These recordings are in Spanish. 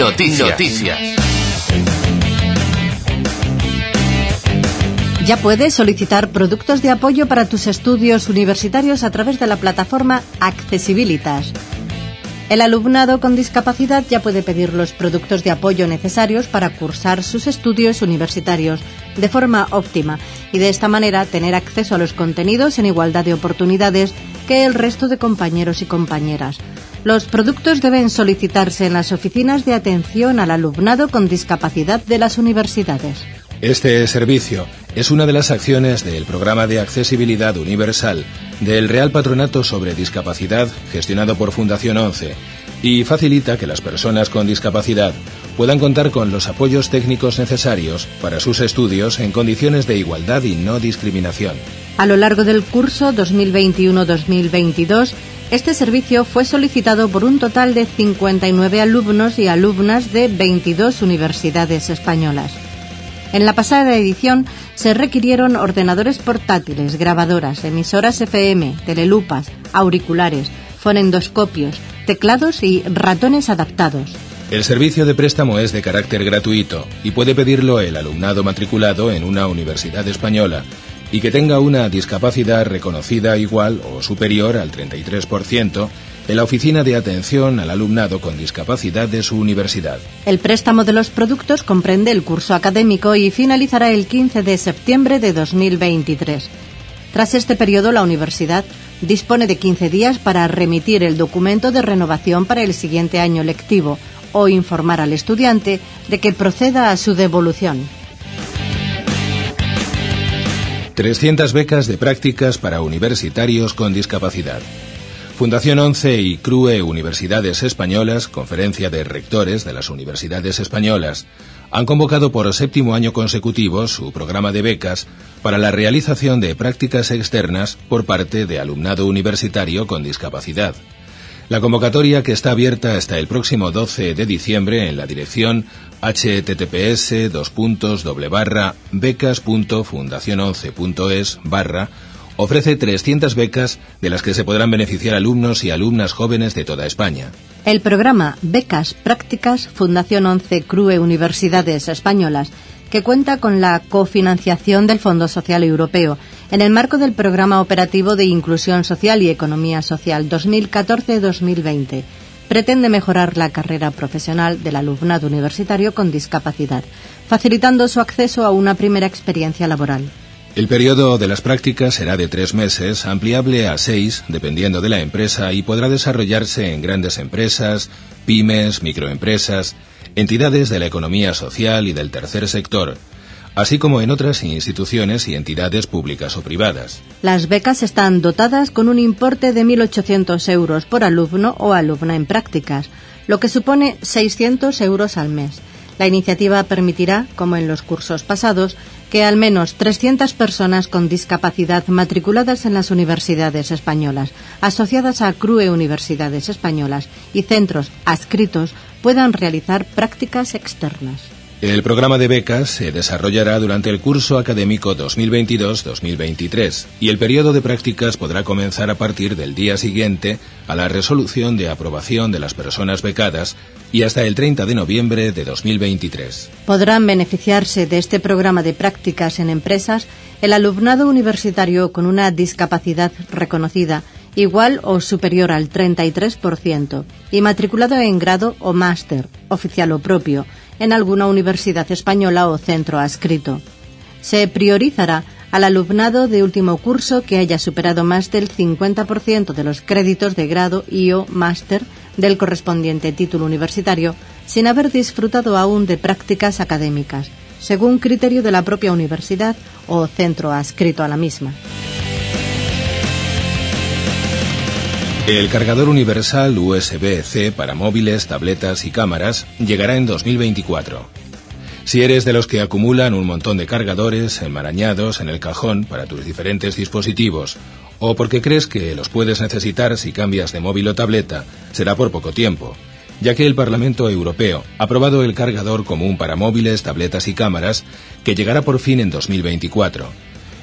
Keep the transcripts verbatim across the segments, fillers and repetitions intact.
Noticias. Noticias. Ya puedes solicitar productos de apoyo para tus estudios universitarios a través de la plataforma Accesibilitas. El alumnado con discapacidad ya puede pedir los productos de apoyo necesarios para cursar sus estudios universitarios de forma óptima y de esta manera tener acceso a los contenidos en igualdad de oportunidades que el resto de compañeros y compañeras. Los productos deben solicitarse en las oficinas de atención al alumnado con discapacidad de las universidades. Este servicio es una de las acciones del Programa de Accesibilidad Universal del Real Patronato sobre Discapacidad, gestionado por Fundación once, y facilita que las personas con discapacidad puedan contar con los apoyos técnicos necesarios para sus estudios en condiciones de igualdad y no discriminación. A lo largo del curso dos mil veintiuno dos mil veintidós, este servicio fue solicitado por un total de cincuenta y nueve alumnos y alumnas de veintidós universidades españolas. En la pasada edición se requirieron ordenadores portátiles, grabadoras, emisoras F M, telelupas, auriculares, fonendoscopios, teclados y ratones adaptados. El servicio de préstamo es de carácter gratuito y puede pedirlo el alumnado matriculado en una universidad española y que tenga una discapacidad reconocida igual o superior al treinta y tres por ciento en la Oficina de Atención al Alumnado con Discapacidad de su universidad. El préstamo de los productos comprende el curso académico y finalizará el quince de septiembre de dos mil veintitrés. Tras este periodo, la universidad dispone de quince días para remitir el documento de renovación para el siguiente año lectivo o informar al estudiante de que proceda a su devolución. trescientas becas de prácticas para universitarios con discapacidad. Fundación once y C R U E Universidades Españolas, Conferencia de Rectores de las Universidades Españolas, han convocado por séptimo año consecutivo su programa de becas para la realización de prácticas externas por parte de alumnado universitario con discapacidad. La convocatoria, que está abierta hasta el próximo doce de diciembre en la dirección h t t p s dos puntos doble barra becas punto fundación once punto es barra ofrece trescientas becas de las que se podrán beneficiar alumnos y alumnas jóvenes de toda España. El programa Becas Prácticas Fundación once C R U E Universidades Españolas, que cuenta con la cofinanciación del Fondo Social Europeo en el marco del Programa Operativo de Inclusión Social y Economía Social dos mil catorce dos mil veinte, pretende mejorar la carrera profesional del alumnado universitario con discapacidad, facilitando su acceso a una primera experiencia laboral. El periodo de las prácticas será de tres meses, ampliable a seis, dependiendo de la empresa, y podrá desarrollarse en grandes empresas, pymes, microempresas, entidades de la economía social y del tercer sector, así como en otras instituciones y entidades públicas o privadas. Las becas están dotadas con un importe de mil ochocientos euros por alumno o alumna en prácticas, lo que supone seiscientos euros al mes. La iniciativa permitirá, como en los cursos pasados, que al menos trescientas personas con discapacidad matriculadas en las universidades españolas, asociadas a C R U E Universidades Españolas y centros adscritos puedan realizar prácticas externas. El programa de becas se desarrollará durante el curso académico dos mil veintidós dos mil veintitrés y el periodo de prácticas podrá comenzar a partir del día siguiente a la resolución de aprobación de las personas becadas y hasta el treinta de noviembre de dos mil veintitrés. Podrán beneficiarse de este programa de prácticas en empresas el alumnado universitario con una discapacidad reconocida igual o superior al treinta y tres por ciento y matriculado en grado o máster, oficial o propio, en alguna universidad española o centro adscrito. Se priorizará al alumnado de último curso que haya superado más del cincuenta por ciento de los créditos de grado y o máster del correspondiente título universitario sin haber disfrutado aún de prácticas académicas, según criterio de la propia universidad o centro adscrito a la misma. El cargador universal U S B C para móviles, tabletas y cámaras llegará en dos mil veinticuatro. Si eres de los que acumulan un montón de cargadores enmarañados en el cajón para tus diferentes dispositivos, o porque crees que los puedes necesitar si cambias de móvil o tableta, será por poco tiempo, ya que el Parlamento Europeo ha aprobado el cargador común para móviles, tabletas y cámaras, que llegará por fin en dos mil veinticuatro.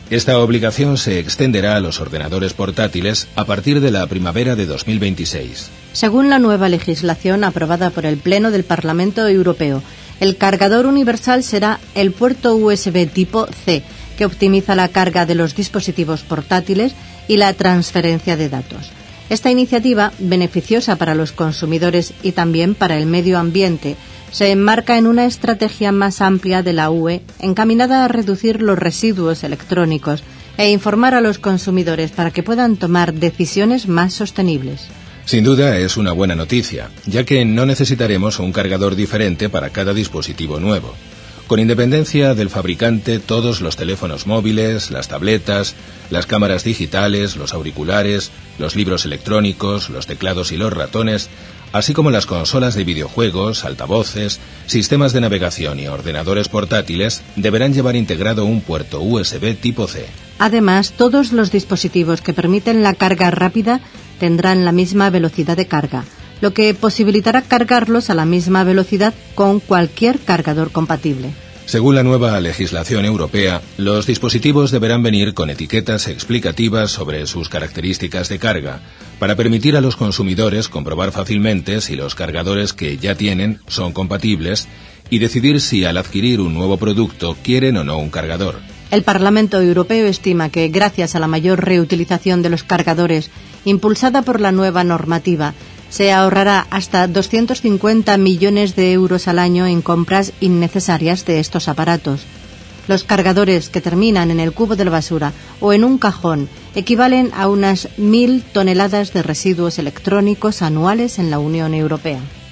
Esta obligación se extenderá a los ordenadores portátiles a partir de la primavera de dos mil veintiséis. Según la nueva legislación aprobada por el Pleno del Parlamento Europeo, el cargador universal será el puerto U S B tipo C, que optimiza la carga de los dispositivos portátiles y la transferencia de datos. Esta iniciativa, beneficiosa para los consumidores y también para el medio ambiente, se enmarca en una estrategia más amplia de la U E encaminada a reducir los residuos electrónicos e informar a los consumidores para que puedan tomar decisiones más sostenibles. Sin duda es una buena noticia, ya que no necesitaremos un cargador diferente para cada dispositivo nuevo. Con independencia del fabricante, todos los teléfonos móviles, las tabletas, las cámaras digitales, los auriculares, los libros electrónicos, los teclados y los ratones, así como las consolas de videojuegos, altavoces, sistemas de navegación y ordenadores portátiles, deberán llevar integrado un puerto U S B tipo C. Además, todos los dispositivos que permiten la carga rápida tendrán la misma velocidad de carga, lo que posibilitará cargarlos a la misma velocidad con cualquier cargador compatible. Según la nueva legislación europea, los dispositivos deberán venir con etiquetas explicativas sobre sus características de carga, para permitir a los consumidores comprobar fácilmente si los cargadores que ya tienen son compatibles y decidir si al adquirir un nuevo producto quieren o no un cargador. El Parlamento Europeo estima que, gracias a la mayor reutilización de los cargadores impulsada por la nueva normativa, se ahorrará hasta doscientos cincuenta millones de euros al año en compras innecesarias de estos aparatos. Los cargadores que terminan en el cubo de la basura o en un cajón equivalen a unas mil toneladas de residuos electrónicos anuales en la Unión Europea.